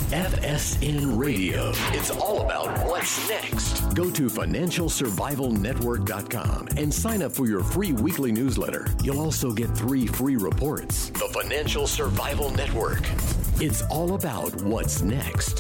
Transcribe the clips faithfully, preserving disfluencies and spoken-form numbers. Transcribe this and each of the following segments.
F S N Radio. It's all about what's next. Go to financial survival network dot com and sign up for your free weekly newsletter. You'll also get three free reports. The Financial Survival Network. It's all about what's next.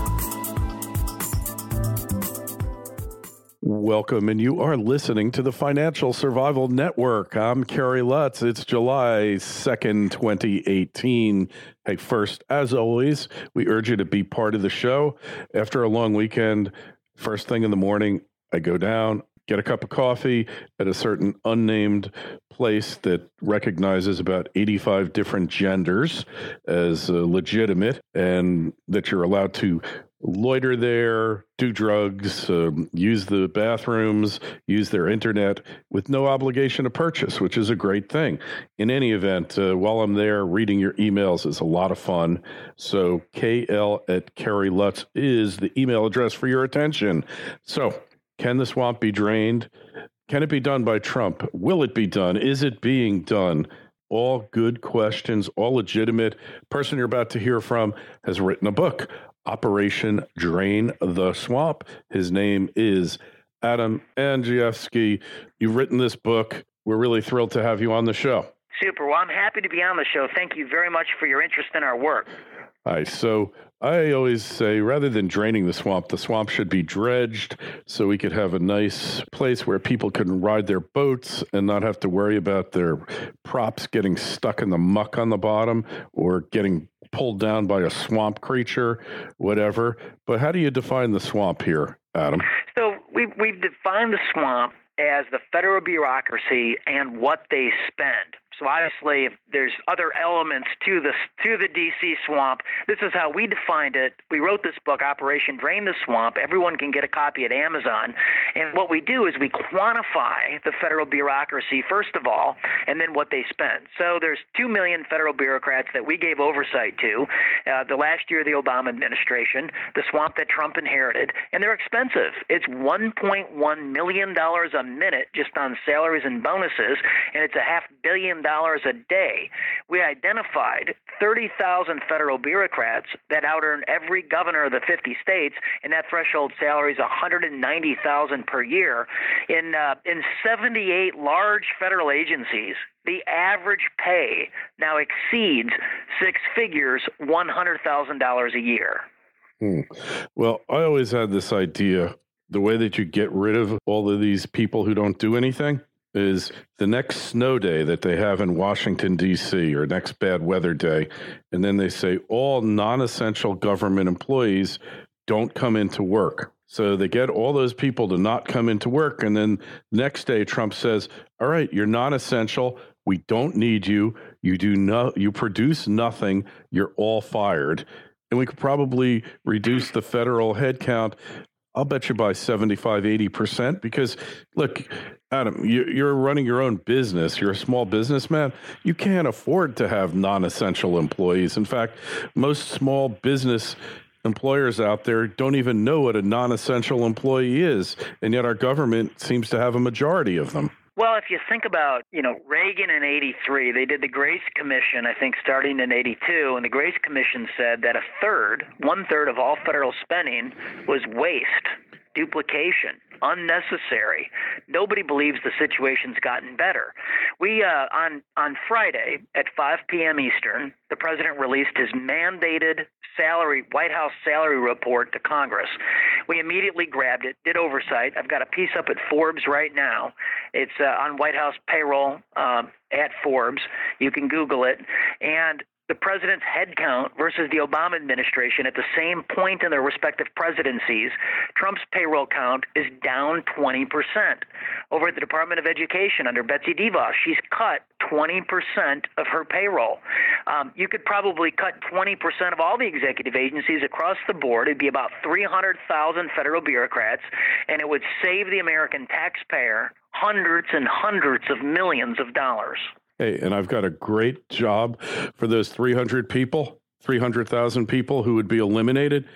Welcome, and you are listening to the Financial Survival Network. I'm Kerry Lutz. It's July second, twenty eighteen. Hey, first, as always, we urge you to be part of the show. After a long weekend, first thing in the morning, I go down, get a cup of coffee at a certain unnamed place that recognizes about eighty-five different genders as uh, legitimate, and that you're allowed to loiter there, do drugs, um, use the bathrooms, use their internet with no obligation to purchase, which is a great thing. In any event, uh, while I'm there, reading your emails is a lot of fun. So K L at Kerry Lutz is the email address for your attention. So can the swamp be drained? Can it be done by Trump? Will it be done? Is it being done? All good questions, all legitimate. Person you're about to hear from has written a book, Operation Drain the Swamp. His name is Adam Andrzejewski. You've written this book. We're really thrilled to have you on the show. Super. Well, I'm happy to be on the show. Thank you very much for your interest in our work. All right. So I always say, rather than draining the swamp, the swamp should be dredged so we could have a nice place where people can ride their boats and not have to worry about their props getting stuck in the muck on the bottom or getting pulled down by a swamp creature, whatever. But how do you define the swamp here, Adam? So we've, we've defined the swamp as the federal bureaucracy and what they spend. So obviously, if there's other elements to the to the D C swamp, this is how we defined it. We wrote this book, Operation Drain the Swamp. Everyone can get a copy at Amazon. And what we do is we quantify the federal bureaucracy, first of all, and then what they spend. So there's two million federal bureaucrats that we gave oversight to uh, the last year of the Obama administration, the swamp that Trump inherited, and they're expensive. It's one point one million dollars a minute just on salaries and bonuses, and it's a half billion dollars a day. We identified thirty thousand federal bureaucrats that out-earn every governor of the fifty states, and that threshold salary is one hundred ninety thousand dollars per year. In uh, in seventy-eight large federal agencies, the average pay now exceeds six figures, one hundred thousand dollars a year. Hmm. Well, I always had this idea, the way that you get rid of all of these people who don't do anything is the next snow day that they have in Washington, D C, or next bad weather day. And then they say all non-essential government employees don't come into work. So they get all those people to not come into work. And then next day, Trump says, all right, you're non-essential. We don't need you. You do no, you produce nothing. You're all fired. And we could probably reduce the federal headcount, I'll bet you by seventy-five, eighty percent, because look, Adam, you, you're running your own business. You're a small businessman. You can't afford to have non-essential employees. In fact, most small business employers out there don't even know what a non-essential employee is. And yet our government seems to have a majority of them. Well, if you think about, you know, Reagan in eighty-three, they did the Grace Commission, I think, starting in eighty-two, and the Grace Commission said that a third, one-third of all federal spending was waste, duplication, unnecessary. Nobody believes the situation's gotten better. We, uh, on, on Friday at five p.m. Eastern, the president released his mandated salary, White House salary report to Congress. We immediately grabbed it, did oversight. I've got a piece up at Forbes right now. It's uh, on White House payroll um, at Forbes. You can Google it. And the president's headcount versus the Obama administration at the same point in their respective presidencies, Trump's payroll count is down twenty percent. Over at the Department of Education under Betsy DeVos, she's cut twenty percent of her payroll. Um, you could probably cut twenty percent of all the executive agencies across the board. It'd be about three hundred thousand federal bureaucrats, and it would save the American taxpayer hundreds and hundreds of millions of dollars. Hey, and I've got a great job for those three hundred people, three hundred thousand people who would be eliminated.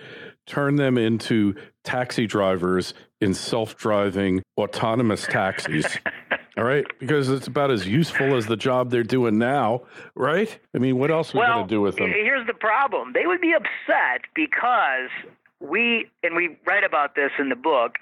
turn them into taxi drivers in self-driving autonomous taxis. All right, because it's about as useful as the job they're doing now, right? I mean, what else are we well, going to do with them? Here's the problem. They would be upset because we, and we write about this in the book,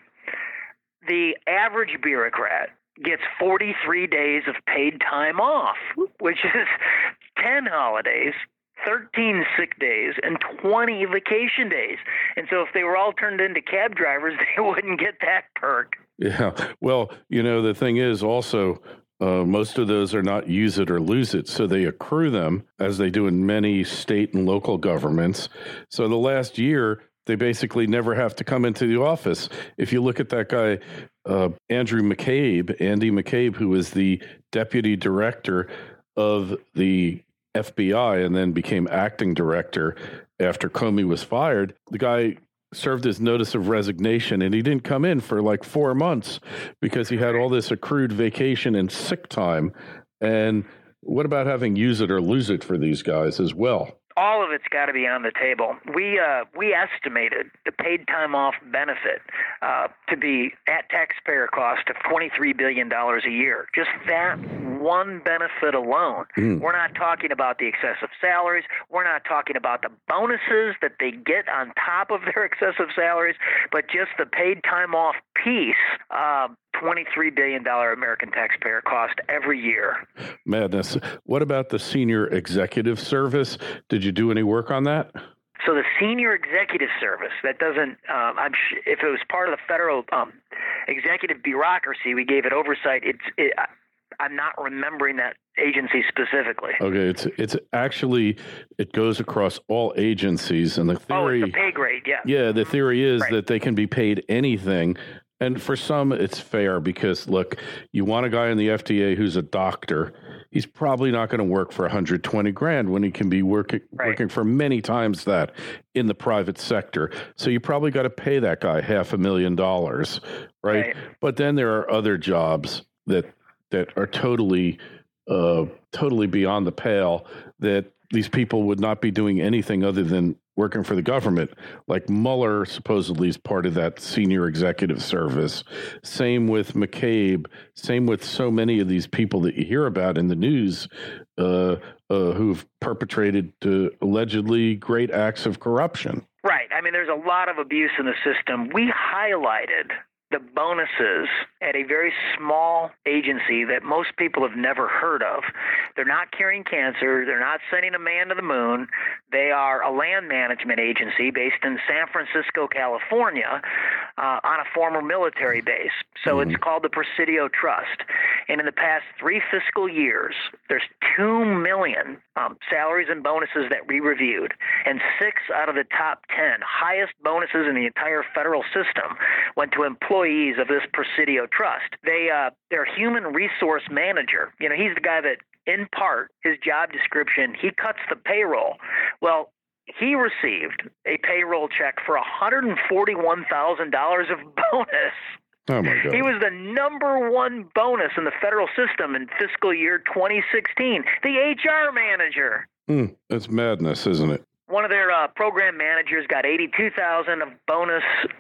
the average bureaucrat gets forty-three days of paid time off, which is ten holidays, thirteen sick days, and twenty vacation days. And so if they were all turned into cab drivers, they wouldn't get that perk. Yeah. Well, you know, the thing is also, uh, most of those are not use it or lose it. So they accrue them, as they do in many state and local governments. So the last year, they basically never have to come into the office. If you look at that guy, uh, Andrew McCabe, Andy McCabe, who was the deputy director of the F B I and then became acting director after Comey was fired, the guy served his notice of resignation, and he didn't come in for like four months because he had all this accrued vacation and sick time. And what about having use it or lose it for these guys as well? All of it's got to be on the table. We uh, we estimated the paid time off benefit uh, to be at taxpayer cost of twenty-three billion dollars a year. Just that one benefit alone. Mm. We're not talking about the excessive salaries. We're not talking about the bonuses that they get on top of their excessive salaries, but just the paid time off piece. Uh, twenty-three billion dollars American taxpayer cost every year. Madness. What about the Senior Executive Service? Did you do any work on that? So the Senior Executive Service, that doesn't, um, I'm sh- if it was part of the federal um, executive bureaucracy, we gave it oversight. It's, it, I'm not remembering that agency specifically. Okay, it's it's actually, it goes across all agencies, and the theory... Oh, it's a pay grade, yeah. Yeah, the theory is right. that they can be paid anything. And for some, it's fair because, look, you want a guy in the F D A who's a doctor. He's probably not going to work for one hundred twenty grand when he can be working right. working for many times that in the private sector. So you probably got to pay that guy half a million dollars, right? right? But then there are other jobs that that are totally uh, totally beyond the pale that these people would not be doing anything other than working for the government. Like Mueller supposedly is part of that Senior Executive Service. Same with McCabe. Same with so many of these people that you hear about in the news uh, uh, who've perpetrated uh, allegedly great acts of corruption. Right. I mean, there's a lot of abuse in the system. We highlighted the bonuses at a very small agency that most people have never heard of. They're not curing cancer. They're not sending a man to the moon. They are a land management agency based in San Francisco, California, uh, on a former military base. So mm-hmm. it's called the Presidio Trust. And in the past three fiscal years, there's two million um, salaries and bonuses that we reviewed, and six out of the top ten highest bonuses in the entire federal system went to employees of this Presidio Trust. They, uh, their human resource manager, you know, he's the guy that, in part, his job description, he cuts the payroll. Well, he received a payroll check for one hundred forty-one thousand dollars of bonus. Oh my God. He was the number one bonus in the federal system in fiscal year twenty sixteen. The H R manager. Mm, that's madness, isn't it? One of their uh, program managers got eighty-two thousand dollars of bonus.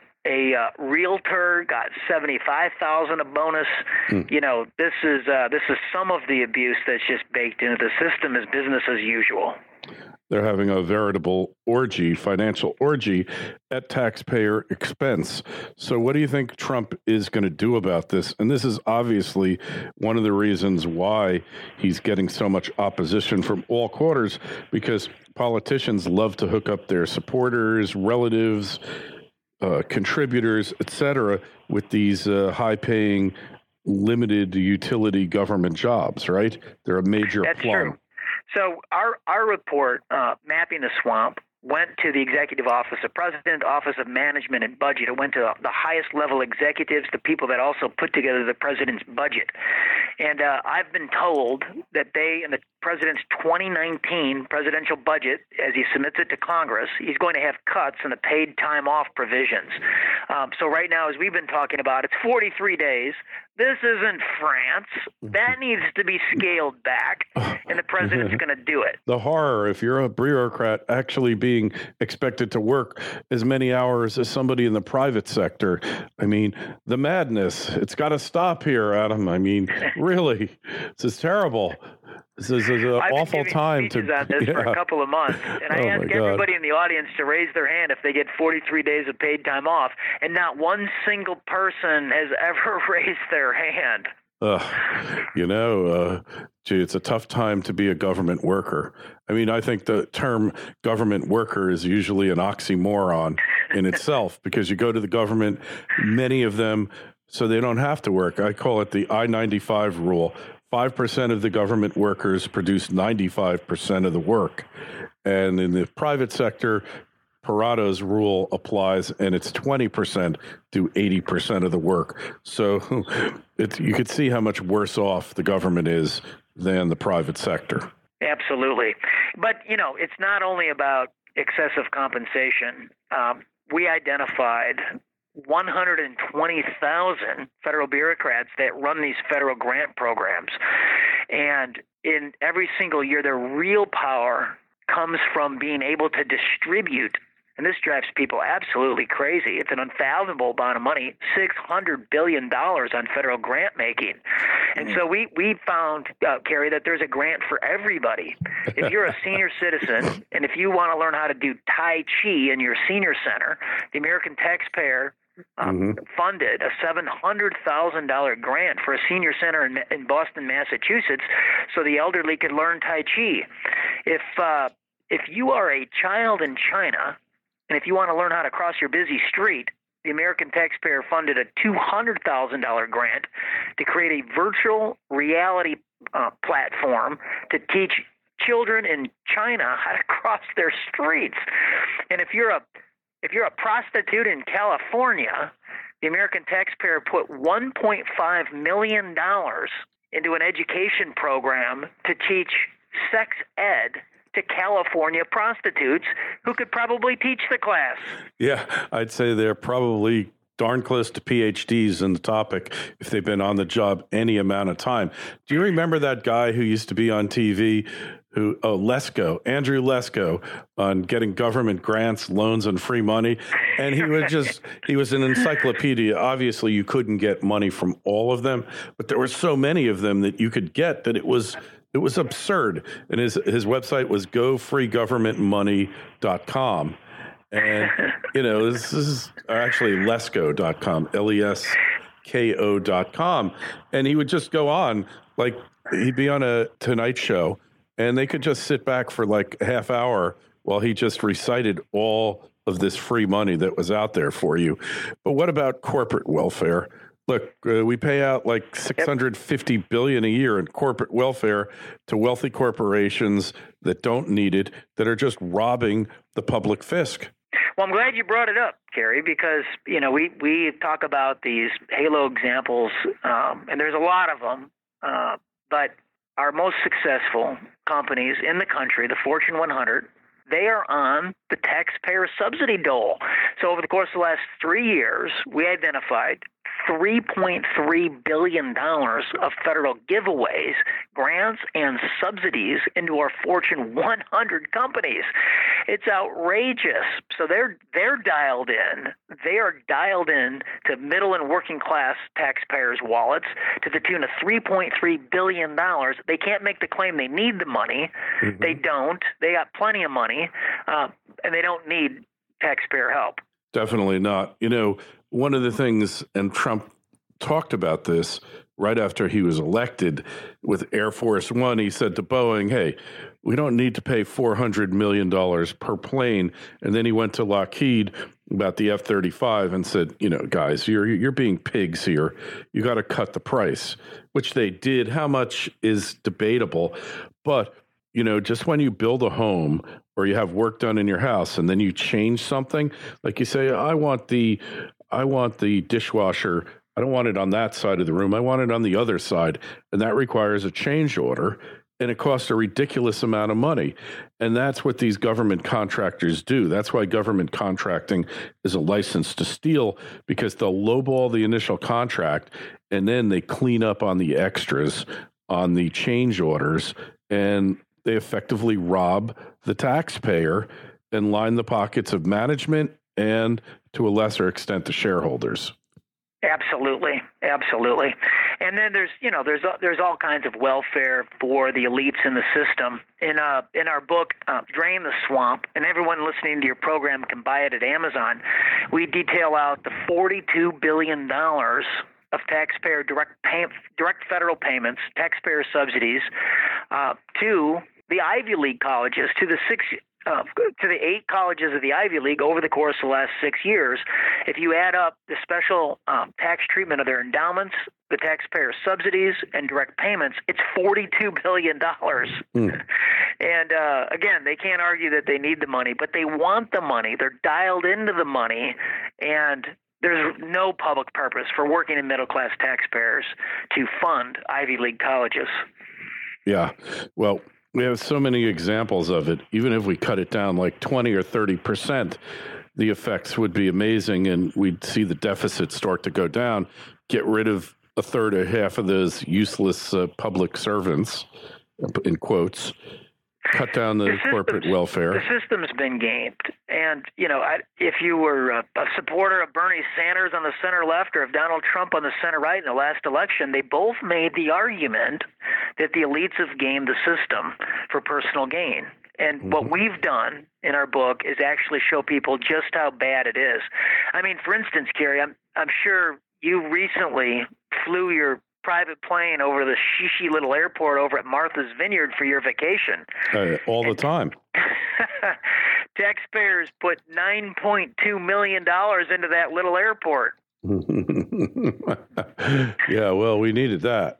A uh, realtor got seventy-five thousand dollars of bonus. Mm. You know, this is uh, this is some of the abuse that's just baked into the system as business as usual. They're having a veritable orgy, financial orgy at taxpayer expense. So what do you think Trump is going to do about this? And this is obviously one of the reasons why he's getting so much opposition from all quarters, because politicians love to hook up their supporters, relatives, uh, contributors, et cetera, with these uh, high-paying, limited utility government jobs, right? They're a major That's plum. True. So our our report, uh, Mapping the Swamp, went to the Executive Office of President, Office of Management and Budget. It went to the highest level executives, the people that also put together the president's budget. And uh, I've been told that they and the president's twenty nineteen presidential budget, as he submits it to Congress, he's going to have cuts in the paid time off provisions. Um, so right now, as we've been talking about, it's forty-three days. This isn't France. That needs to be scaled back, and the president's going to do it. The horror, if you're a bureaucrat actually being expected to work as many hours as somebody in the private sector. I mean, the madness. It's got to stop here, Adam. I mean, really, this is terrible. This is an awful time to. I've been on this yeah. for a couple of months, and I oh ask everybody in the audience to raise their hand if they get forty-three days of paid time off, and not one single person has ever raised their hand. Uh, you know, uh, gee, it's a tough time to be a government worker. I mean, I think the term government worker is usually an oxymoron in itself, because you go to the government, many of them, so they don't have to work. I call it the I ninety-five rule. five percent of the government workers produce ninety-five percent of the work. And in the private sector, Parato's rule applies, and it's twenty percent do eighty percent of the work. So it's, you could see how much worse off the government is than the private sector. Absolutely. But, you know, it's not only about excessive compensation. Um, we identified one hundred twenty thousand federal bureaucrats that run these federal grant programs. And in every single year, their real power comes from being able to distribute. And this drives people absolutely crazy. It's an unfathomable amount of money, six hundred billion dollars on federal grant making. And so we, we found, uh, Kerry, that there's a grant for everybody. If you're a senior citizen and if you want to learn how to do Tai Chi in your senior center, the American taxpayer um, mm-hmm. funded a seven hundred thousand dollars grant for a senior center in, in Boston, Massachusetts, so the elderly could learn Tai Chi. If, uh, if you are a child in China, and if you want to learn how to cross your busy street, the American taxpayer funded a two hundred thousand dollars grant to create a virtual reality uh, platform to teach children in China how to cross their streets. And if you're a if you're a prostitute in California, the American taxpayer put one point five million dollars into an education program to teach sex ed to California prostitutes who could probably teach the class. Yeah, I'd say they're probably darn close to P H Ds in the topic if they've been on the job any amount of time. Do you remember that guy who used to be on T V, who, oh, Lesko, Andrew Lesko, on getting government grants, loans, and free money? And he was just, he was an encyclopedia. Obviously, you couldn't get money from all of them, but there were so many of them that you could get that it was It was absurd. And his his website was go free government money dot com. And, you know, this is actually lesko dot com, L E S K O dot com. And he would just go on, like, he'd be on a Tonight Show, and they could just sit back for like a half hour while he just recited all of this free money that was out there for you. But what about corporate welfare? Look, uh, we pay out like six hundred fifty billion dollars a year in corporate welfare to wealthy corporations that don't need it, that are just robbing the public fisc. Well, I'm glad you brought it up, Kerry, because, you know, we, we talk about these halo examples, um, and there's a lot of them, uh, but our most successful companies in the country, the Fortune one hundred, they are on the taxpayer subsidy dole. So over the course of the last three years, we identified three point three billion dollars of federal giveaways, grants, and subsidies into our Fortune one hundred companies. It's outrageous. So they're they're dialed in. They are dialed in to middle and working class taxpayers' wallets to the tune of three point three billion dollars. They can't make the claim they need the money. Mm-hmm. They don't. They got plenty of money, uh, and they don't need taxpayer help. Definitely not. You know, one of the things, and Trump talked about this right after he was elected with Air Force One, he said to Boeing, hey, we don't need to pay four hundred million dollars per plane. And then he went to Lockheed about the F thirty-five and said, you know, guys, you're you're being pigs here. You got to cut the price, which they did. How much is debatable. But, you know, just when you build a home or you have work done in your house and then you change something, like you say, I want the I want the dishwasher. I don't want it on that side of the room. I want it on the other side. And that requires a change order. and it costs a ridiculous amount of money. And that's what these government contractors do. That's why government contracting is a license to steal, because they'll lowball the initial contract and then they clean up on the extras, on the change orders, and they effectively rob the taxpayer and line the pockets of management and, to a lesser extent, the shareholders. Absolutely, absolutely. And then there's, you know, there's there's all kinds of welfare for the elites in the system. In uh in our book, uh, Drain the Swamp, and everyone listening to your program can buy it at Amazon, we detail out the forty-two billion dollars of taxpayer direct pay, direct federal payments, taxpayer subsidies, uh, to the Ivy League colleges, to the six. Uh, to the eight colleges of the Ivy League over the course of the last six years. If you add up the special um, tax treatment of their endowments, the taxpayer subsidies, and direct payments, it's forty-two billion dollars. Mm. And uh, again, they can't argue that they need the money, but they want the money. They're dialed into the money, and there's no public purpose for working and middle-class taxpayers to fund Ivy League colleges. Yeah, well, we have so many examples of it. Even if we cut it down like twenty or thirty percent, the effects would be amazing, and we'd see the deficit start to go down, get rid of a third or half of those useless uh, public servants, in quotes, cut down the, the corporate welfare. The system's been gamed. And, you know, I, if you were a, a supporter of Bernie Sanders on the center left or of Donald Trump on the center right in the last election, they both made the argument that the elites have gamed the system for personal gain. And mm-hmm. what we've done in our book is actually show people just how bad it is. I mean, for instance, Kerry, I'm, I'm sure you recently flew your private plane over the shishi little airport over at Martha's Vineyard for your vacation. Uh, all the time. Taxpayers put nine point two million dollars into that little airport. Yeah, well, we needed that.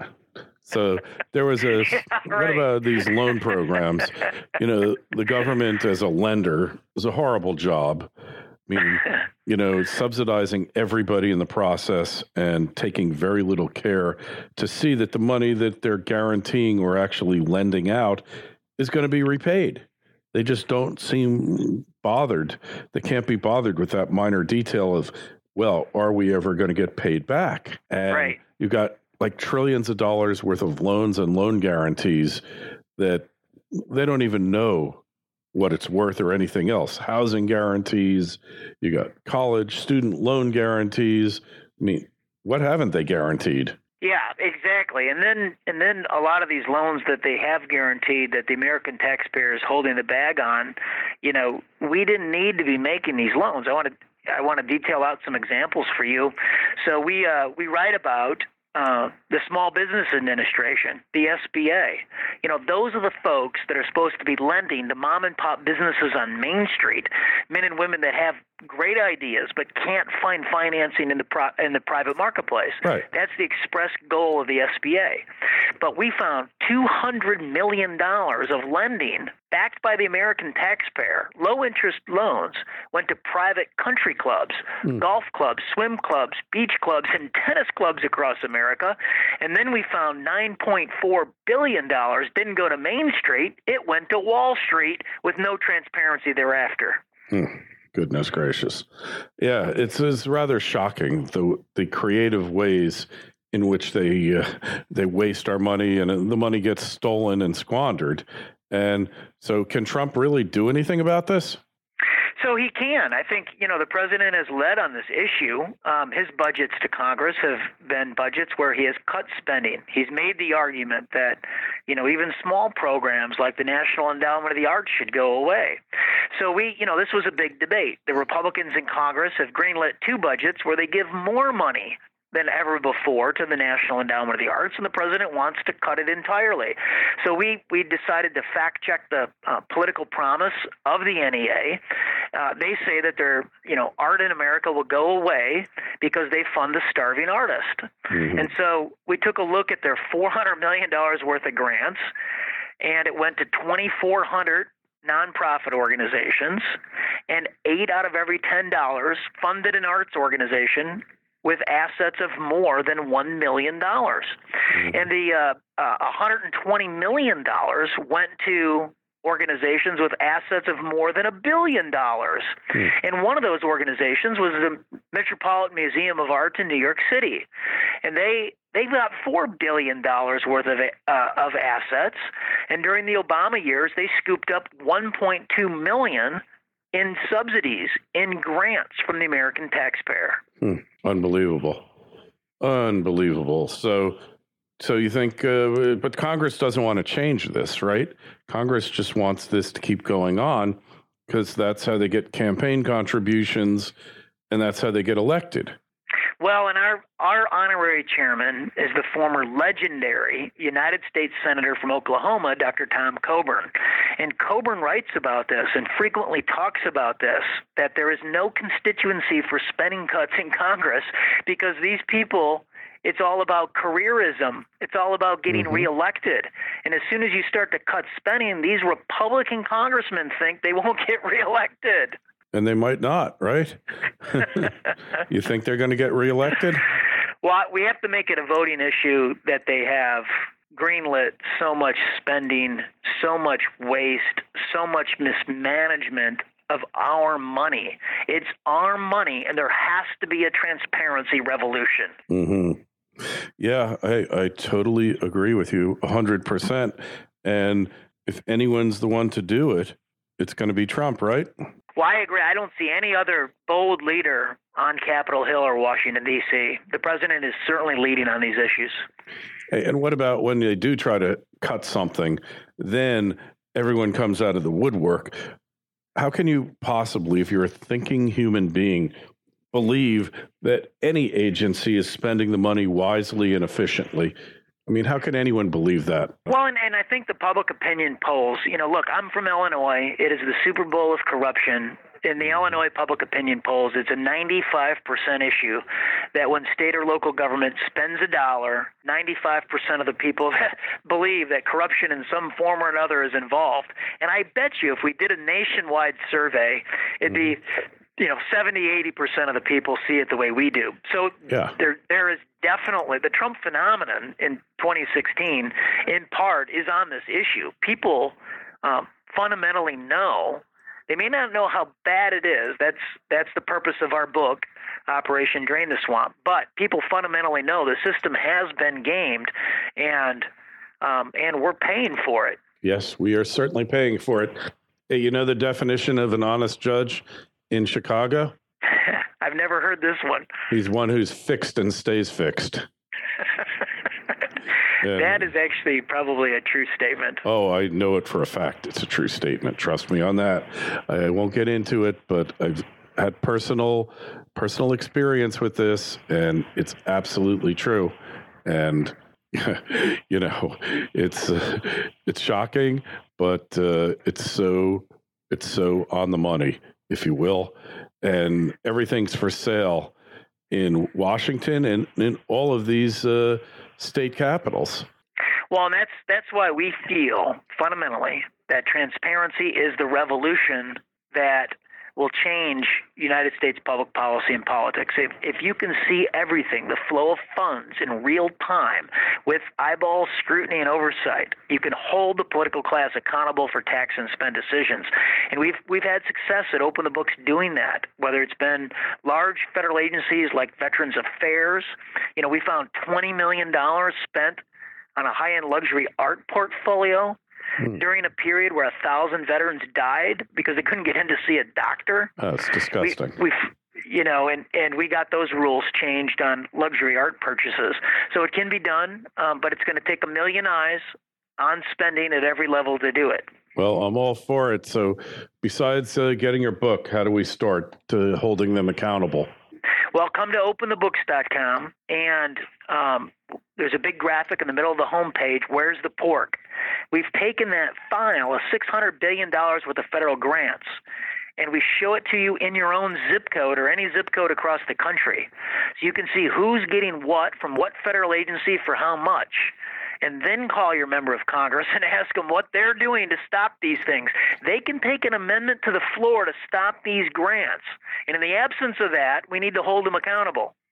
So there was a, yeah, what right. about these loan programs? You know, the government as a lender is a horrible job. I mean, you know, subsidizing everybody in the process and taking very little care to see that the money that they're guaranteeing or actually lending out is going to be repaid. They just don't seem bothered. They can't be bothered with that minor detail of, well, are we ever going to get paid back? And right. You've got like trillions of dollars worth of loans and loan guarantees that they don't even know what it's worth or anything else. Housing guarantees, you got college student loan guarantees. I mean, what haven't they guaranteed? Yeah, exactly. And then and then a lot of these loans that they have guaranteed that the American taxpayer is holding the bag on, you know, we didn't need to be making these loans. I want to I want to detail out some examples for you. So we uh, we write about Uh, the Small Business Administration, the S B A. You know, those are the folks that are supposed to be lending to mom and pop businesses on Main Street, men and women that have great ideas but can't find financing in the pro- in the private marketplace. Right. That's the express goal of the S B A. But we found two hundred million dollars of lending backed by the American taxpayer, low-interest loans, went to private country clubs, mm. golf clubs, swim clubs, beach clubs, and tennis clubs across America. And then we found nine point four billion dollars didn't go to Main Street. It went to Wall Street with no transparency thereafter. Mm. Goodness gracious. Yeah, it's, it's rather shocking, the the creative ways in which they uh, they waste our money and the money gets stolen and squandered. And so can Trump really do anything about this? So he can. I think, you know, the president has led on this issue. Um, his budgets to Congress have been budgets where he has cut spending. He's made the argument that, you know, even small programs like the National Endowment of the Arts should go away. So we, you know, this was a big debate. The Republicans in Congress have greenlit two budgets where they give more money than ever before to the National Endowment of the Arts, and the president wants to cut it entirely. So we, we decided to fact-check the uh, political promise of the N E A. Uh, they say that their, you know, art in America will go away because they fund the starving artist. Mm-hmm. And so we took a look at their four hundred million dollars worth of grants, and it went to twenty-four hundred nonprofit organizations, and eight out of every ten dollars funded an arts organization with assets of more than one million dollars. Mm-hmm. And the uh, uh, one hundred twenty million dollars went to organizations with assets of more than a billion dollars. Mm. And one of those organizations was the Metropolitan Museum of Art in New York City. And they, they've got four billion dollars worth of, uh, of assets. And during the Obama years, they scooped up one point two million dollars in subsidies, in grants from the American taxpayer. Hmm. Unbelievable. Unbelievable. So so you think, uh, but Congress doesn't want to change this, right? Congress just wants this to keep going on because that's how they get campaign contributions and that's how they get elected. Well, and our, our honorary chairman is the former legendary United States Senator from Oklahoma, Doctor Tom Coburn. And Coburn writes about this and frequently talks about this, that there is no constituency for spending cuts in Congress because these people, it's all about careerism. It's all about getting mm-hmm. reelected. And as soon as you start to cut spending, these Republican congressmen think they won't get reelected. And they might not, right? You think they're going to get reelected? Well, we have to make it a voting issue that they have greenlit so much spending, so much waste, so much mismanagement of our money. It's our money, and there has to be a transparency revolution. Mm-hmm. Yeah, I, I totally agree with you one hundred percent. And if anyone's the one to do it, it's going to be Trump, right? Well, I agree. I don't see any other bold leader on Capitol Hill or Washington, D C. The president is certainly leading on these issues. Hey, and what about when they do try to cut something, then everyone comes out of the woodwork? How can you possibly, if you're a thinking human being, believe that any agency is spending the money wisely and efficiently? I mean, how can anyone believe that? Well, and, and I think the public opinion polls, you know, look, I'm from Illinois. It is the Super Bowl of corruption. In the Illinois public opinion polls, it's a ninety-five percent issue that when state or local government spends a dollar, ninety-five percent of the people believe that corruption in some form or another is involved. And I bet you if we did a nationwide survey, it'd be, you know, seventy, eighty percent of the people see it the way we do. So yeah. there, there is definitely the Trump phenomenon in twenty sixteen, in part, is on this issue. People um, fundamentally know. They may not know how bad it is. That's that's the purpose of our book, Operation Drain the Swamp. But people fundamentally know the system has been gamed, and um, and we're paying for it. Yes, we are certainly paying for it. Hey, you know the definition of an honest judge in Chicago? I've never heard this one. He's one who's fixed and stays fixed. And that is actually probably a true statement. Oh, I know it for a fact. It's a true statement. Trust me on that. I won't get into it, but I've had personal personal experience with this, and it's absolutely true. And you know, it's uh, it's shocking, but uh, it's so it's so on the money, if you will. And everything's for sale in Washington and in all of these uh, state capitals. Well, and that's that's why we feel fundamentally that transparency is the revolution that will change United States public policy and politics. If if you can see everything, the flow of funds in real time with eyeball scrutiny and oversight, you can hold the political class accountable for tax and spend decisions. And we've we've had success at Open the Books doing that, whether it's been large federal agencies like Veterans Affairs. You know, we found twenty million dollars spent on a high-end luxury art portfolio Hmm. during a period where a thousand veterans died because they couldn't get in to see a doctor. That's disgusting. We, we, you know, and, and we got those rules changed on luxury art purchases. So it can be done, um, but it's going to take a million eyes on spending at every level to do it. Well, I'm all for it. So besides uh, getting your book, how do we start to holding them accountable? Well, come to open the books dot com, and um, there's a big graphic in the middle of the homepage. Where's the pork? We've taken that file of six hundred billion dollars worth of federal grants, and we show it to you in your own zip code or any zip code across the country. So you can see who's getting what from what federal agency for how much. And then call your member of Congress and ask them what they're doing to stop these things. They can take an amendment to the floor to stop these grants. And in the absence of that, we need to hold them accountable.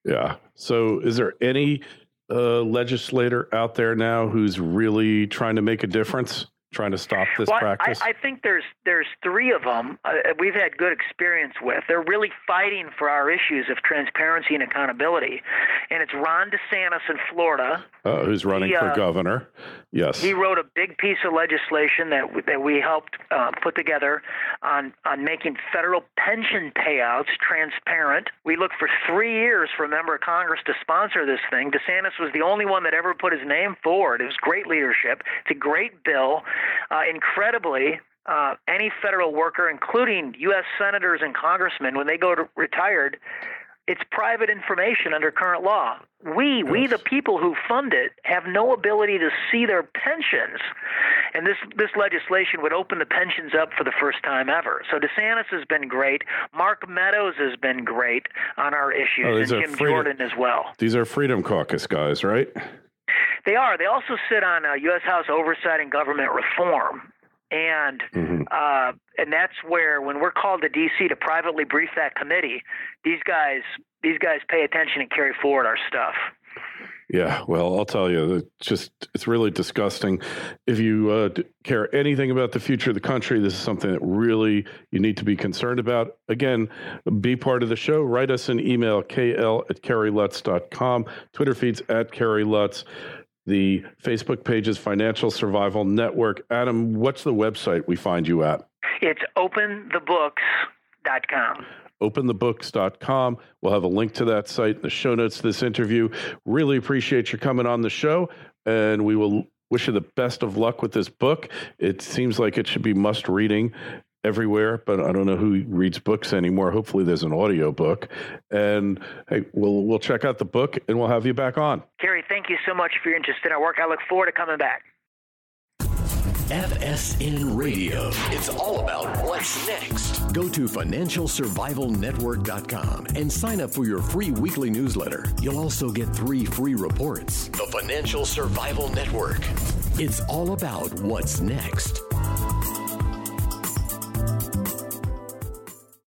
Yeah. So is there any uh, legislator out there now who's really trying to make a difference, trying to stop this well, practice? I, I think there's there's three of them uh, we've had good experience with. They're really fighting for our issues of transparency and accountability. And it's Ron DeSantis in Florida. Uh, who's running he, uh, for governor. Yes. He wrote a big piece of legislation that that we helped uh, put together on, on making federal pension payouts transparent. We looked for three years for a member of Congress to sponsor this thing. DeSantis was the only one that ever put his name forward. It was great leadership. It's a great bill. Uh, incredibly, uh, any federal worker, including U S senators and congressmen, when they go to retired, it's private information under current law. We, we the people who fund it, have no ability to see their pensions. And this, this legislation would open the pensions up for the first time ever. So DeSantis has been great. Mark Meadows has been great on our issues, oh, and Jim freedom, Jordan as well. These are Freedom Caucus guys, right? They are. They also sit on uh, U S House Oversight and Government Reform. And mm-hmm. uh, and that's where, when we're called to D C to privately brief that committee, these guys these guys pay attention and carry forward our stuff. Yeah, well, I'll tell you, it's just it's really disgusting. If you uh, care anything about the future of the country, this is something that really you need to be concerned about. Again, be part of the show. Write us an email, k l at kerry lutz dot com, Twitter feeds at Kerry Lutz. The Facebook page is Financial Survival Network. Adam, what's the website we find you at? It's open the books dot com. open the books dot com. We'll have a link to that site in the show notes of this interview. Really appreciate you coming on the show, and we will wish you the best of luck with this book. It seems like it should be must reading everywhere, but I don't know who reads books anymore. Hopefully there's an audio book. And hey, we'll we'll check out the book and we'll have you back on. Kerry, thank you so much for your interest in our work. I look forward to coming back. F S N Radio. It's all about what's next. Go to financial survival network dot com and sign up for your free weekly newsletter. You'll also get three free reports. The Financial Survival Network. It's all about what's next.